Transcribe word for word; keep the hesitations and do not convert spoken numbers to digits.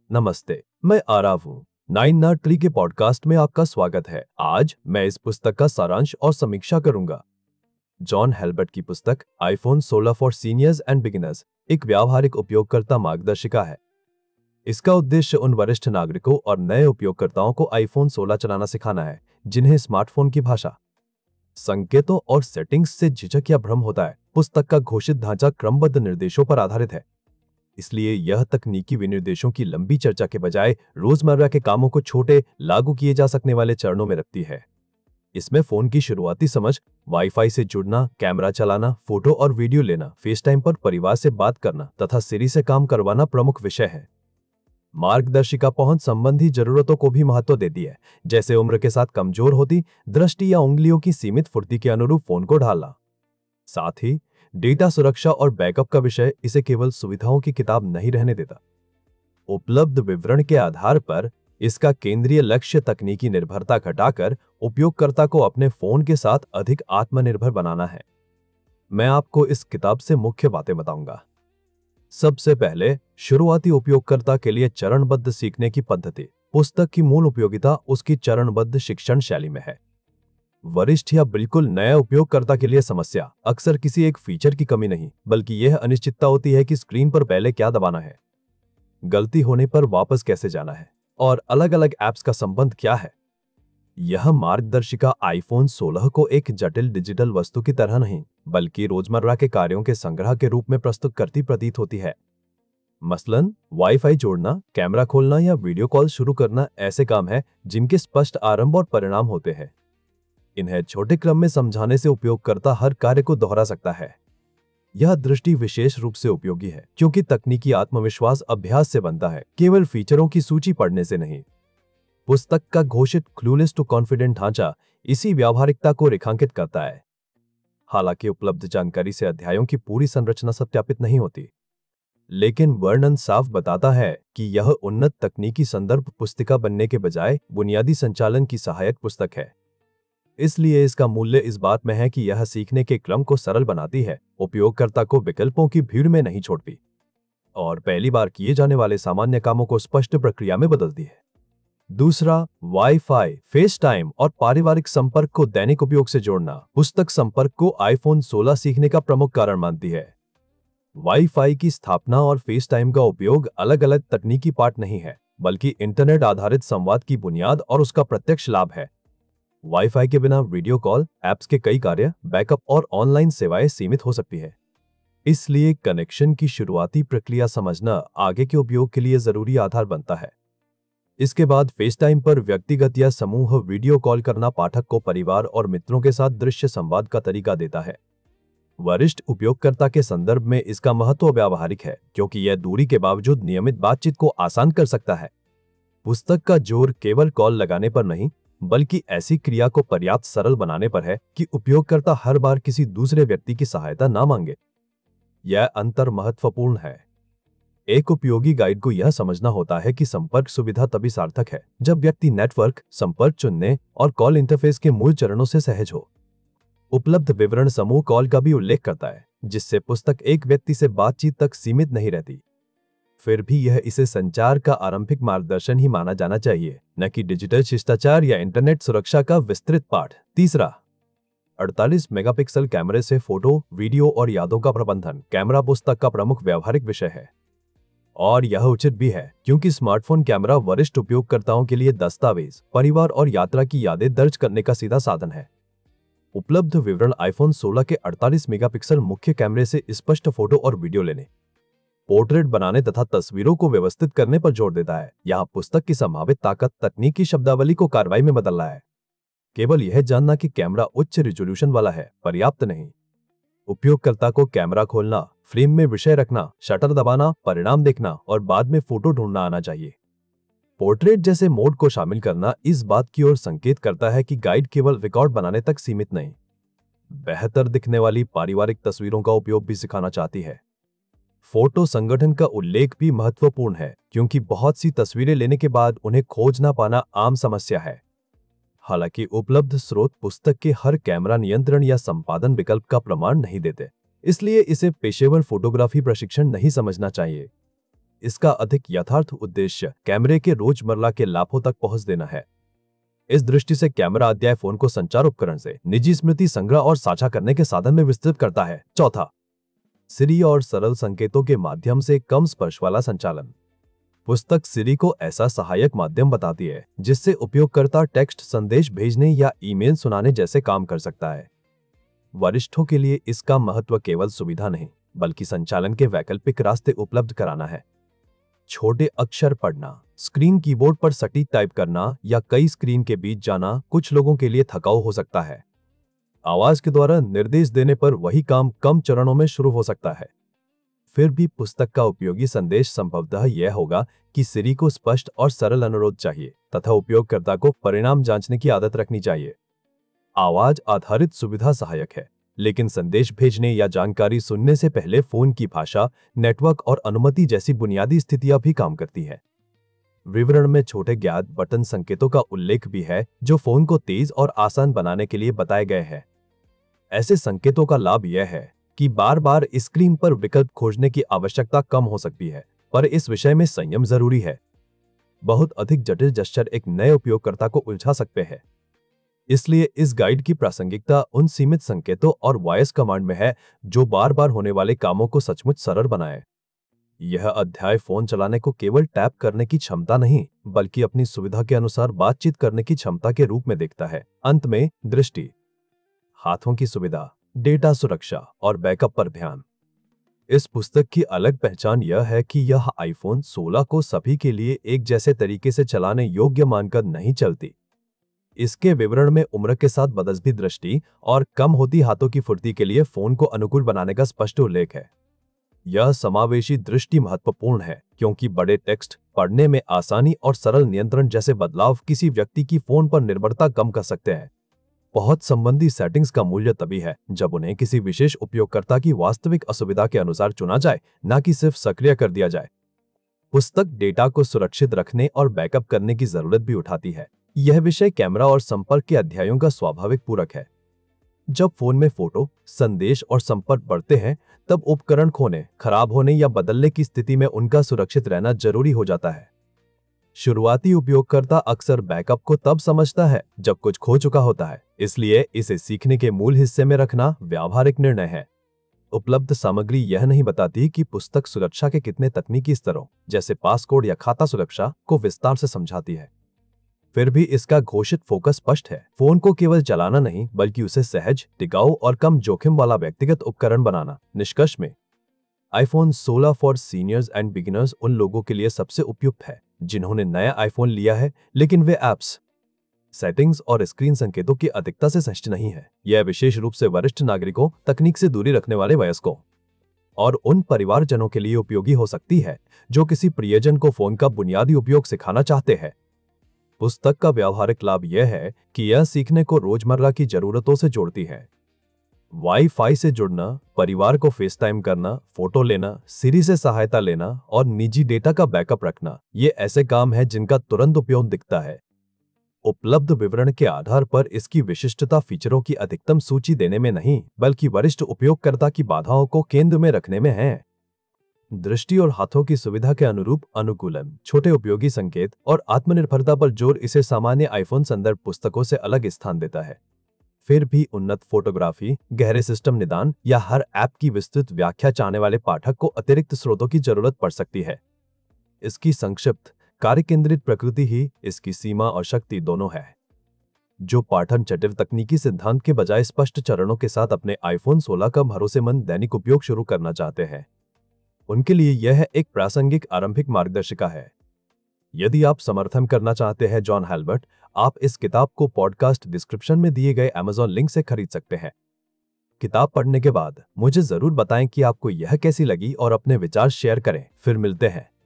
नमस्ते, मैं आराव हूँ। नाइन नाट ट्री के पॉडकास्ट में आपका स्वागत है। आज मैं इस पुस्तक का सारांश और समीक्षा करूंगा। जॉन हेल्बर्ट की पुस्तक आईफोन सोलह फॉर सीनियर्स एंड बिगिनर्स एक व्यावहारिक उपयोगकर्ता मार्गदर्शिका है। इसका उद्देश्य उन वरिष्ठ नागरिकों और नए उपयोगकर्ताओं को आईफोन सोलह चलाना सिखाना है जिन्हें स्मार्टफोन की भाषा, संकेतों और सेटिंग्स से झिझक या भ्रम होता है। पुस्तक का घोषित ढांचा क्रमबद्ध निर्देशों पर आधारित है, इसलिए यह तकनीकी विनिर्देशों की लंबी चर्चा के बजाय रोजमर्रा के कामों को छोटे, लागू किए जा सकने वाले चरणों में रखती है। इसमें फोन की शुरुआती समझ, वाईफाई से जुड़ना, कैमरा चलाना, फोटो और वीडियो लेना, फेस टाइम पर परिवार से बात करना तथा सिरी से काम करवाना प्रमुख विषय है। मार्गदर्शिका पहुंच संबंधी जरूरतों को भी महत्व देती है, जैसे उम्र के साथ कमजोर होती दृष्टि या उंगलियों की सीमित फुर्ती के अनुरूप फोन को ढालना। साथ ही डेटा सुरक्षा और बैकअप का विषय इसे केवल सुविधाओं की किताब नहीं रहने देता। उपलब्ध विवरण के आधार पर इसका केंद्रीय लक्ष्य तकनीकी निर्भरता घटाकर उपयोगकर्ता को अपने फोन के साथ अधिक आत्मनिर्भर बनाना है। मैं आपको इस किताब से मुख्य बातें बताऊंगा। सबसे पहले, शुरुआती उपयोगकर्ता के लिए चरणबद्ध सीखने की पद्धति। पुस्तक की मूल उपयोगिता उसकी चरणबद्ध शिक्षण शैली में है। वरिष्ठ या बिल्कुल नए उपयोगकर्ता के लिए समस्या अक्सर किसी एक फीचर की कमी नहीं, बल्कि यह अनिश्चितता होती है कि स्क्रीन पर पहले क्या दबाना है, गलती होने पर वापस कैसे जाना है और अलग-अलग ऐप्स का संबंध क्या है। यह मार्गदर्शिका आईफोन सोलह को एक जटिल डिजिटल वस्तु की तरह नहीं, बल्कि रोजमर्रा के कार्यों के संग्रह के रूप में प्रस्तुत करती प्रतीत होती है। मसलन, वाईफाई जोड़ना, कैमरा खोलना या वीडियो कॉल शुरू करना ऐसे काम है जिनके स्पष्ट आरंभ और परिणाम होते हैं। इन्हें छोटे क्रम में समझाने से उपयोगकर्ता हर कार्य को दोहरा सकता है। यह दृष्टि विशेष रूप से उपयोगी है क्योंकि तकनीकी आत्मविश्वास अभ्यास से बनता है, केवल फीचरों की सूची पढ़ने से नहीं। पुस्तक का घोषित क्लूलेस टू कॉन्फिडेंट ढांचा इसी व्यावहारिकता को रेखांकित करता है। हालांकि उपलब्ध जानकारी से अध्यायों की पूरी संरचना सत्यापित नहीं होती, लेकिन वर्णन साफ बताता है कि यह उन्नत तकनीकी संदर्भ पुस्तिका बनने के बजाय बुनियादी संचालन की सहायक पुस्तक है। इसलिए इसका मूल्य इस बात में है कि यह सीखने के क्रम को सरल बनाती है, उपयोगकर्ता को विकल्पों की भीड़ में नहीं छोड़ती और पहली बार किए जाने वाले सामान्य कामों को स्पष्ट प्रक्रिया में बदलती है। दूसरा, वाईफाई, फेस टाइम और पारिवारिक संपर्क को दैनिक उपयोग से जोड़ना। पुस्तक संपर्क को आईफोन सोलह सीखने का प्रमुख कारण मानती है। वाईफाई की स्थापना और फेस टाइम का उपयोग अलग अलग तकनीकी पाठ नहीं है, बल्कि इंटरनेट आधारित संवाद की बुनियाद और उसका प्रत्यक्ष लाभ है। वाईफाई के बिना वीडियो कॉल, ऐप्स के कई कार्य, बैकअप और ऑनलाइन सेवाएं सीमित हो सकती है। इसलिए कनेक्शन की शुरुआती प्रक्रिया समझना आगे के उपयोग के लिए जरूरी आधार बनता है। इसके बाद फेस टाइम पर व्यक्तिगत या समूह वीडियो कॉल करना पाठक को परिवार और मित्रों के साथ दृश्य संवाद का तरीका देता है। वरिष्ठ उपयोगकर्ता के संदर्भ में इसका महत्व व्यावहारिक है क्योंकि यह दूरी के बावजूद नियमित बातचीत को आसान कर सकता है। पुस्तक का जोर केवल कॉल लगाने पर नहीं, बल्कि ऐसी क्रिया को पर्याप्त सरल बनाने पर है कि उपयोगकर्ता हर बार किसी दूसरे व्यक्ति की सहायता ना मांगे। यह अंतर महत्वपूर्ण है। एक उपयोगी गाइड को यह समझना होता है कि संपर्क सुविधा तभी सार्थक है जब व्यक्ति नेटवर्क, संपर्क चुनने और कॉल इंटरफेस के मूल चरणों से सहज हो। उपलब्ध विवरण समूह कॉल का भी उल्लेख करता है, जिससे पुस्तक एक व्यक्ति से बातचीत तक सीमित नहीं रहती। फिर भी यह इसे संचार का आरंभिक मार्गदर्शन ही माना जाना चाहिए, न कि डिजिटल शिष्टाचार या इंटरनेट सुरक्षा का विस्तृत पाठ। तीसरा, अड़तालीस मेगापिक्सल कैमरे से फोटो, वीडियो और यादों का प्रबंधन। कैमरा पुस्तक का प्रमुख व्यावहारिक विषय है और यह उचित भी है क्योंकि स्मार्टफोन कैमरा वरिष्ठ उपयोगकर्ताओं के लिए दस्तावेज, परिवार और यात्रा की यादें दर्ज करने का सीधा साधन है। उपलब्ध विवरण आईफोन सोलह के अड़तालीस मेगापिक्सल मुख्य कैमरे से स्पष्ट फोटो और वीडियो लेने, पोर्ट्रेट बनाने तथा तस्वीरों को व्यवस्थित करने पर जोर देता है। यहाँ पुस्तक की संभावित ताकत तकनीकी शब्दावली को कार्रवाई में बदल रहा है। केवल यह जानना कि कैमरा उच्च रिजोल्यूशन वाला है पर्याप्त नहीं। उपयोगकर्ता को कैमरा खोलना, फ्रेम में विषय रखना, शटर दबाना, परिणाम देखना और बाद में फोटो ढूंढना आना चाहिए। पोर्ट्रेट जैसे मोड को शामिल करना इस बात की ओर संकेत करता है कि गाइड केवल रिकॉर्ड बनाने तक सीमित नहीं, बेहतर दिखने वाली पारिवारिक तस्वीरों का उपयोग भी सिखाना चाहती है। फोटो संगठन का उल्लेख भी महत्वपूर्ण है क्योंकि बहुत सी तस्वीरें लेने के बाद उन्हें खोज ना पाना आम समस्या है। हालांकि उपलब्ध स्रोत पुस्तक के हर कैमरा नियंत्रण या संपादन विकल्प का प्रमाण नहीं देते, इसलिए इसे पेशेवर फोटोग्राफी प्रशिक्षण नहीं समझना चाहिए। इसका अधिक यथार्थ उद्देश्य कैमरे के रोजमर्रा के लाभों तक पहुंच देना है। इस दृष्टि से कैमरा अध्याय फोन को संचार उपकरण से निजी स्मृति संग्रह और साझा करने के साधन में विस्तृत करता है। चौथा, सिरी और सरल संकेतों के माध्यम से कम स्पर्श वाला संचालन। पुस्तक सिरी को ऐसा सहायक माध्यम बताती है जिससे उपयोगकर्ता टेक्स्ट संदेश भेजने या ईमेल सुनाने जैसे काम कर सकता है। वरिष्ठों के लिए इसका महत्व केवल सुविधा नहीं बल्कि संचालन के वैकल्पिक रास्ते उपलब्ध कराना है। छोटे अक्षर पढ़ना, स्क्रीन कीबोर्ड पर सटीक टाइप करना या कई स्क्रीन के बीच जाना कुछ लोगों के लिए थकाऊ हो सकता है। आवाज के द्वारा निर्देश देने पर वही काम कम चरणों में शुरू हो सकता है। फिर भी पुस्तक का उपयोगी संदेश संभवतः यह होगा कि सिरी को स्पष्ट और सरल अनुरोध चाहिए तथा उपयोगकर्ता को परिणाम जांचने की आदत रखनी चाहिए। आवाज आधारित सुविधा सहायक है, लेकिन संदेश भेजने या जानकारी सुनने से पहले फोन की भाषा, नेटवर्क और अनुमति जैसी बुनियादी स्थितियां भी काम करती है। विवरण में छोटे ज्ञात बटन संकेतों का उल्लेख भी है जो फोन को तेज और आसान बनाने के लिए बताए गए हैं। ऐसे संकेतों का लाभ यह है कि बार बार स्क्रीन पर विकल्प खोजने की आवश्यकता कम हो सकती है, पर इस विषय में संयम जरूरी है। बहुत अधिक जटिल जेस्चर एक नए उपयोगकर्ता को उलझा सकते हैं। इसलिए इस गाइड की प्रासंगिकता उन सीमित संकेतों और वॉइस कमांड में है जो बार बार होने वाले कामों को सचमुच सरल बनाए। यह अध्याय फोन चलाने को केवल टैप करने की क्षमता नहीं बल्कि अपनी सुविधा के अनुसार बातचीत करने की क्षमता के रूप में देखता है। अंत में दृष्टि, हाथों की सुविधा, डेटा सुरक्षा और बैकअप पर ध्यान। इस पुस्तक की अलग पहचान यह है कि यह आईफोन सोलह को सभी के लिए एक जैसे तरीके से चलाने योग्य मानकर नहीं चलती। इसके विवरण में उम्र के साथ बदलती दृष्टि और कम होती हाथों की फुर्ती के लिए फोन को अनुकूल बनाने का स्पष्ट उल्लेख है। यह समावेशी दृष्टि महत्वपूर्ण है क्योंकि बड़े टेक्स्ट पढ़ने में आसानी और सरल नियंत्रण जैसे बदलाव किसी व्यक्ति की फोन पर निर्भरता कम कर सकते हैं। बहुत संबंधी सेटिंग्स का मूल्य तभी है जब उन्हें किसी विशेष उपयोगकर्ता की वास्तविक असुविधा के अनुसार चुना जाए, न कि सिर्फ सक्रिय कर दिया जाए। पुस्तक डेटा को सुरक्षित रखने और बैकअप करने की जरूरत भी उठाती है। यह विषय कैमरा और संपर्क के अध्यायों का स्वाभाविक पूरक है। जब फोन में फोटो, संदेश और संपर्क बढ़ते हैं, तब उपकरण खोने, खराब होने या बदलने की स्थिति में उनका सुरक्षित रहना जरूरी हो जाता है। शुरुआती उपयोगकर्ता अक्सर बैकअप को तब समझता है जब कुछ खो चुका होता है, इसलिए इसे सीखने के मूल हिस्से में रखना व्यावहारिक निर्णय है। उपलब्ध सामग्री यह नहीं बताती कि पुस्तक सुरक्षा के कितने तकनीकी स्तरों जैसे पासकोड या खाता सुरक्षा को विस्तार से समझाती है। फिर भी इसका घोषित फोकस स्पष्ट है, फोन को केवल चलाना नहीं बल्कि उसे सहज, टिकाऊ और कम जोखिम वाला व्यक्तिगत उपकरण बनाना। निष्कर्ष में आईफोन सोलह फॉर सीनियर्स एंड बिगिनर्स उन लोगों के लिए सबसे उपयुक्त है जिन्होंने नया आईफोन लिया है लेकिन वे ऐप्स, सेटिंग्स और स्क्रीन संकेतों की अधिकता से सहज नहीं है। यह विशेष रूप से वरिष्ठ नागरिकों, तकनीक से दूरी रखने वाले वयस्कों और उन परिवारजनों के लिए उपयोगी हो सकती है जो किसी प्रियजन को फोन का बुनियादी उपयोग सिखाना चाहते हैं। पुस्तक का व्यावहारिक लाभ यह है कि यह सीखने को रोजमर्रा की जरूरतों से जोड़ती है। वाईफाई से जुड़ना, परिवार को फेसटाइम करना, फोटो लेना, सिरी से सहायता लेना और निजी डेटा का बैकअप रखना, ये ऐसे काम हैं जिनका तुरंत उपयोग दिखता है। उपलब्ध विवरण के आधार पर इसकी विशिष्टता फीचरों की अधिकतम सूची देने में नहीं बल्कि वरिष्ठ उपयोगकर्ता की बाधाओं को केंद्र में रखने में है। दृष्टि और हाथों की सुविधा के अनुरूप अनुकूलन, छोटे उपयोगी संकेत और आत्मनिर्भरता पर जोर इसे सामान्य आईफोन संदर्भ पुस्तकों से अलग स्थान देता है। फिर भी उन्नत फोटोग्राफी, गहरे सिस्टम निदान या हर ऐप की विस्तृत व्याख्या चाहने वाले पाठक को अतिरिक्त स्रोतों की जरूरत पड़ सकती है। इसकी संक्षिप्त, कार्य केंद्रित प्रकृति ही इसकी सीमा और शक्ति दोनों है। जो पाठक जटिल तकनीकी सिद्धांत के बजाय स्पष्ट चरणों के साथ अपने आईफोन सोलह का भरोसेमंद दैनिक उपयोग शुरू करना चाहते हैं, उनके लिए यह एक प्रासंगिक आरंभिक मार्गदर्शिका है। यदि आप समर्थन करना चाहते हैं जॉन हेल्बर्ट, आप इस किताब को पॉडकास्ट डिस्क्रिप्शन में दिए गए अमेज़न लिंक से खरीद सकते हैं। किताब पढ़ने के बाद मुझे जरूर बताएं कि आपको यह कैसी लगी और अपने विचार शेयर करें। फिर मिलते हैं।